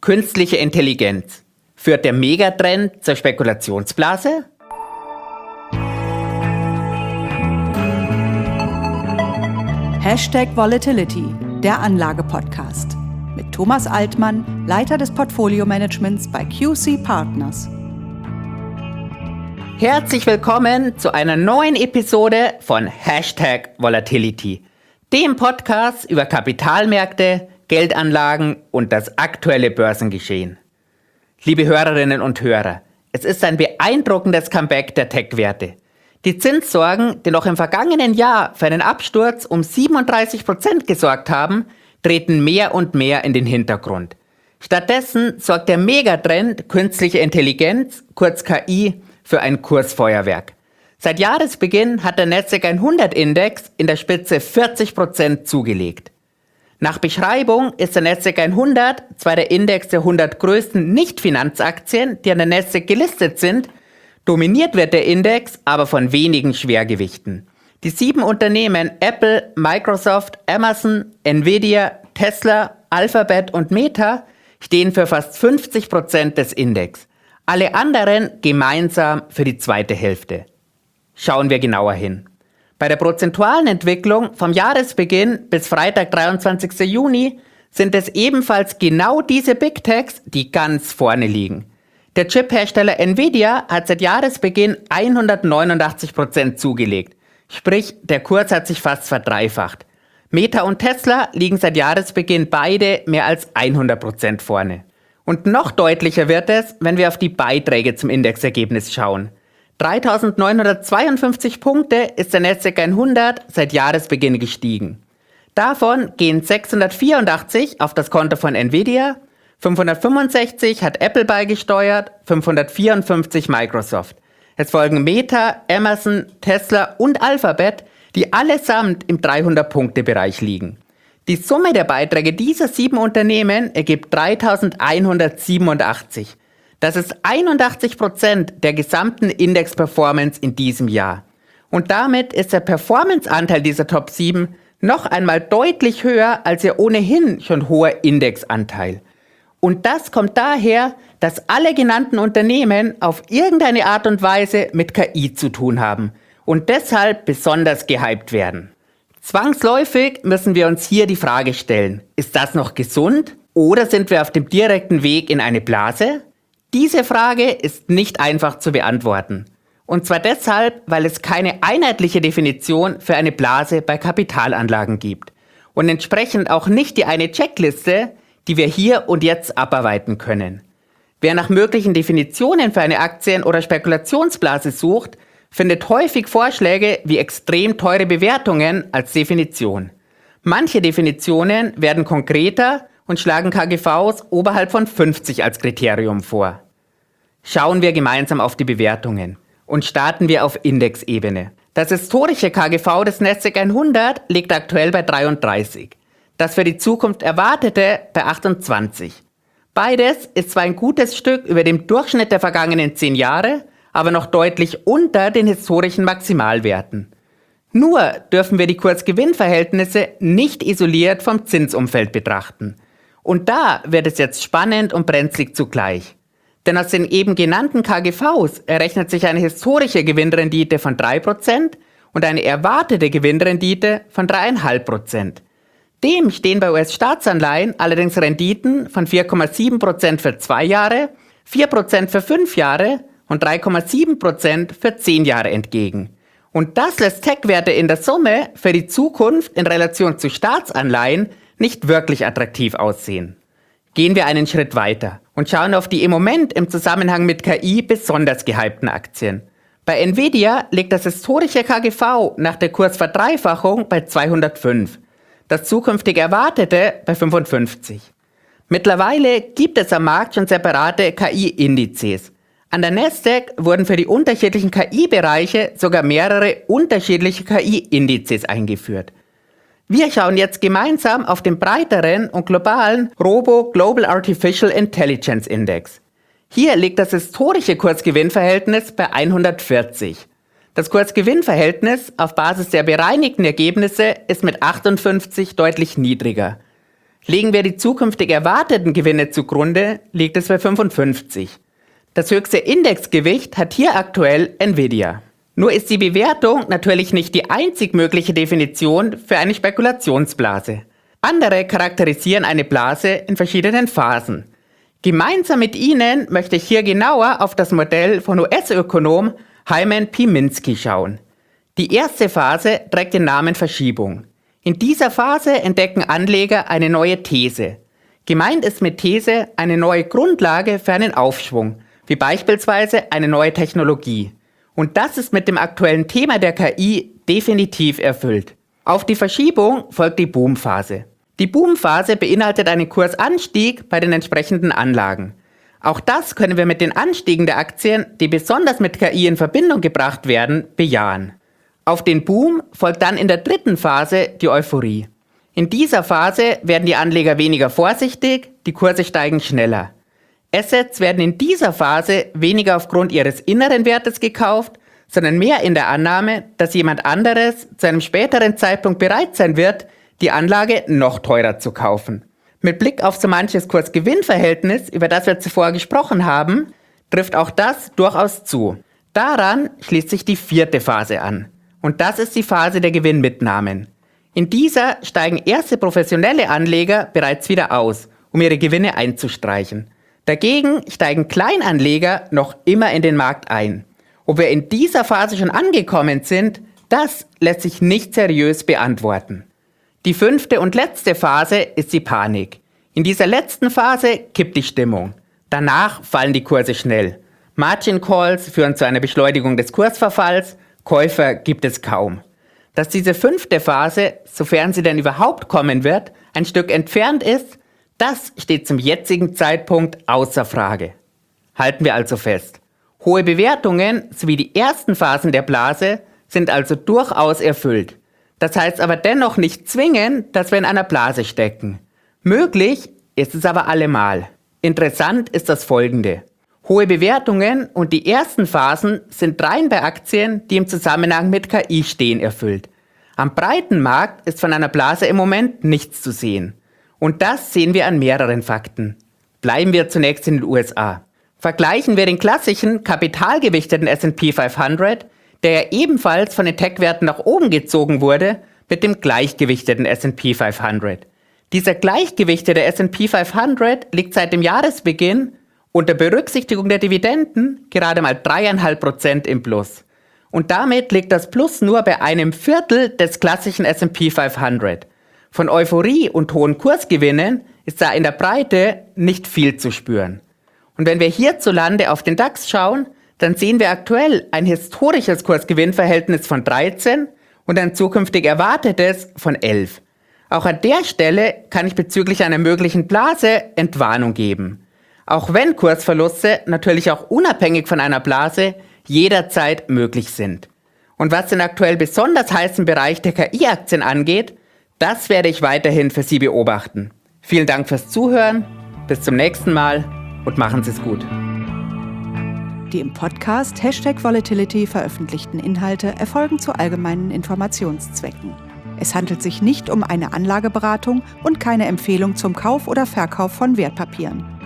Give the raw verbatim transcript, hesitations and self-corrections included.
Künstliche Intelligenz. Führt der Megatrend zur Spekulationsblase? Hashtag Volatility, der Anlage-Podcast. Mit Thomas Altmann, Leiter des Portfolio-Managements bei Q C Partners. Herzlich willkommen zu einer neuen Episode von Hashtag Volatility, dem Podcast über Kapitalmärkte, Geldanlagen und das aktuelle Börsengeschehen. Liebe Hörerinnen und Hörer, es ist ein beeindruckendes Comeback der Tech-Werte. Die Zinssorgen, die noch im vergangenen Jahr für einen Absturz um siebenunddreißig Prozent gesorgt haben, treten mehr und mehr in den Hintergrund. Stattdessen sorgt der Megatrend Künstliche Intelligenz, kurz K I, für ein Kursfeuerwerk. Seit Jahresbeginn hat der Nasdaq hundert Index in der Spitze vierzig Prozent zugelegt. Nach Beschreibung ist der Nasdaq hundert zwar der Index der hundert größten Nicht-Finanzaktien, die an der Nasdaq gelistet sind, dominiert wird der Index aber von wenigen Schwergewichten. Die sieben Unternehmen Apple, Microsoft, Amazon, Nvidia, Tesla, Alphabet und Meta stehen für fast fünfzig Prozent des Index. Alle anderen gemeinsam für die zweite Hälfte. Schauen wir genauer hin. Bei der prozentualen Entwicklung vom Jahresbeginn bis Freitag, dreiundzwanzigsten Juni, sind es ebenfalls genau diese Big Techs, die ganz vorne liegen. Der Chip-Hersteller Nvidia hat seit Jahresbeginn hundertneunundachtzig Prozent zugelegt, sprich der Kurs hat sich fast verdreifacht. Meta und Tesla liegen seit Jahresbeginn beide mehr als hundert Prozent vorne. Und noch deutlicher wird es, wenn wir auf die Beiträge zum Indexergebnis schauen. dreitausendneunhundertzweiundfünfzig Punkte ist der Nasdaq hundert seit Jahresbeginn gestiegen. Davon gehen sechshundertvierundachtzig auf das Konto von Nvidia, fünfhundertfünfundsechzig hat Apple beigesteuert, fünfhundertvierundfünfzig Microsoft. Es folgen Meta, Amazon, Tesla und Alphabet, die allesamt im dreihundert-Punkte-Bereich liegen. Die Summe der Beiträge dieser sieben Unternehmen ergibt dreitausendeinhundertsiebenundachtzig. Das ist einundachtzig Prozent der gesamten Index-Performance in diesem Jahr. Und damit ist der Performance-Anteil dieser Top sieben noch einmal deutlich höher als ihr ohnehin schon hoher Indexanteil. Und das kommt daher, dass alle genannten Unternehmen auf irgendeine Art und Weise mit K I zu tun haben und deshalb besonders gehypt werden. Zwangsläufig müssen wir uns hier die Frage stellen, ist das noch gesund oder sind wir auf dem direkten Weg in eine Blase? Diese Frage ist nicht einfach zu beantworten. Und zwar deshalb, weil es keine einheitliche Definition für eine Blase bei Kapitalanlagen gibt. Und entsprechend auch nicht die eine Checkliste, die wir hier und jetzt abarbeiten können. Wer nach möglichen Definitionen für eine Aktien- oder Spekulationsblase sucht, findet häufig Vorschläge wie extrem teure Bewertungen als Definition. Manche Definitionen werden konkreter und schlagen K G Vs oberhalb von fünfzig als Kriterium vor. Schauen wir gemeinsam auf die Bewertungen und starten wir auf Indexebene. Das historische K G V des Nasdaq hundert liegt aktuell bei dreiunddreißig, das für die Zukunft erwartete bei achtundzwanzig. Beides ist zwar ein gutes Stück über dem Durchschnitt der vergangenen zehn Jahre, aber noch deutlich unter den historischen Maximalwerten. Nur dürfen wir die Kursgewinnverhältnisse nicht isoliert vom Zinsumfeld betrachten. Und da wird es jetzt spannend und brenzlig zugleich. Denn aus den eben genannten K G Vs errechnet sich eine historische Gewinnrendite von drei Prozent und eine erwartete Gewinnrendite von drei Komma fünf Prozent. Dem stehen bei U S-Staatsanleihen allerdings Renditen von vier Komma sieben Prozent für zwei Jahre, vier Prozent für fünf Jahre und drei Komma sieben Prozent für zehn Jahre entgegen. Und das lässt Tech-Werte in der Summe für die Zukunft in Relation zu Staatsanleihen nicht wirklich attraktiv aussehen. Gehen wir einen Schritt weiter und schauen auf die im Moment im Zusammenhang mit K I besonders gehypten Aktien. Bei Nvidia liegt das historische K G V nach der Kursverdreifachung bei zweihundertfünf, das zukünftig erwartete bei fünfundfünfzig. Mittlerweile gibt es am Markt schon separate K I-Indizes. An der Nasdaq wurden für die unterschiedlichen K I-Bereiche sogar mehrere unterschiedliche K I-Indizes eingeführt. Wir schauen jetzt gemeinsam auf den breiteren und globalen Robo Global Artificial Intelligence Index. Hier liegt das historische Kursgewinnverhältnis bei hundertvierzig. Das Kursgewinnverhältnis auf Basis der bereinigten Ergebnisse ist mit achtundfünfzig deutlich niedriger. Legen wir die zukünftig erwarteten Gewinne zugrunde, liegt es bei fünfundfünfzig. Das höchste Indexgewicht hat hier aktuell Nvidia. Nur ist die Bewertung natürlich nicht die einzig mögliche Definition für eine Spekulationsblase. Andere charakterisieren eine Blase in verschiedenen Phasen. Gemeinsam mit Ihnen möchte ich hier genauer auf das Modell von U S-Ökonom Hyman P. Minsky schauen. Die erste Phase trägt den Namen Verschiebung. In dieser Phase entdecken Anleger eine neue These. Gemeint ist mit These eine neue Grundlage für einen Aufschwung, wie beispielsweise eine neue Technologie. Und das ist mit dem aktuellen Thema der K I definitiv erfüllt. Auf die Verschiebung folgt die Boomphase. Die Boomphase beinhaltet einen Kursanstieg bei den entsprechenden Anlagen. Auch das können wir mit den Anstiegen der Aktien, die besonders mit K I in Verbindung gebracht werden, bejahen. Auf den Boom folgt dann in der dritten Phase die Euphorie. In dieser Phase werden die Anleger weniger vorsichtig, die Kurse steigen schneller. Assets werden in dieser Phase weniger aufgrund ihres inneren Wertes gekauft, sondern mehr in der Annahme, dass jemand anderes zu einem späteren Zeitpunkt bereit sein wird, die Anlage noch teurer zu kaufen. Mit Blick auf so manches Kurs-Gewinn-Verhältnis, über das wir zuvor gesprochen haben, trifft auch das durchaus zu. Daran schließt sich die vierte Phase an. Und das ist die Phase der Gewinnmitnahmen. In dieser steigen erste professionelle Anleger bereits wieder aus, um ihre Gewinne einzustreichen. Dagegen steigen Kleinanleger noch immer in den Markt ein. Ob wir in dieser Phase schon angekommen sind, das lässt sich nicht seriös beantworten. Die fünfte und letzte Phase ist die Panik. In dieser letzten Phase kippt die Stimmung. Danach fallen die Kurse schnell. Margin Calls führen zu einer Beschleunigung des Kursverfalls, Käufer gibt es kaum. Dass diese fünfte Phase, sofern sie denn überhaupt kommen wird, ein Stück entfernt ist, das steht zum jetzigen Zeitpunkt außer Frage. Halten wir also fest. Hohe Bewertungen sowie die ersten Phasen der Blase sind also durchaus erfüllt. Das heißt aber dennoch nicht zwingend, dass wir in einer Blase stecken. Möglich ist es aber allemal. Interessant ist das Folgende. Hohe Bewertungen und die ersten Phasen sind rein bei Aktien, die im Zusammenhang mit K I stehen, erfüllt. Am breiten Markt ist von einer Blase im Moment nichts zu sehen. Und das sehen wir an mehreren Fakten. Bleiben wir zunächst in den U S A. Vergleichen wir den klassischen, kapitalgewichteten S and P fünfhundert, der ja ebenfalls von den Tech-Werten nach oben gezogen wurde, mit dem gleichgewichteten S and P fünfhundert. Dieser gleichgewichtete S and P fünfhundert liegt seit dem Jahresbeginn unter Berücksichtigung der Dividenden gerade mal drei Komma fünf Prozent im Plus. Und damit liegt das Plus nur bei einem Viertel des klassischen S and P fünfhundert. Von Euphorie und hohen Kursgewinnen ist da in der Breite nicht viel zu spüren. Und wenn wir hierzulande auf den DAX schauen, dann sehen wir aktuell ein historisches Kursgewinnverhältnis von dreizehn und ein zukünftig erwartetes von elf. Auch an der Stelle kann ich bezüglich einer möglichen Blase Entwarnung geben. Auch wenn Kursverluste natürlich auch unabhängig von einer Blase jederzeit möglich sind. Und was den aktuell besonders heißen Bereich der K I-Aktien angeht, das werde ich weiterhin für Sie beobachten. Vielen Dank fürs Zuhören, bis zum nächsten Mal und machen Sie es gut. Die im Podcast Hashtag Volatility veröffentlichten Inhalte erfolgen zu allgemeinen Informationszwecken. Es handelt sich nicht um eine Anlageberatung und keine Empfehlung zum Kauf oder Verkauf von Wertpapieren.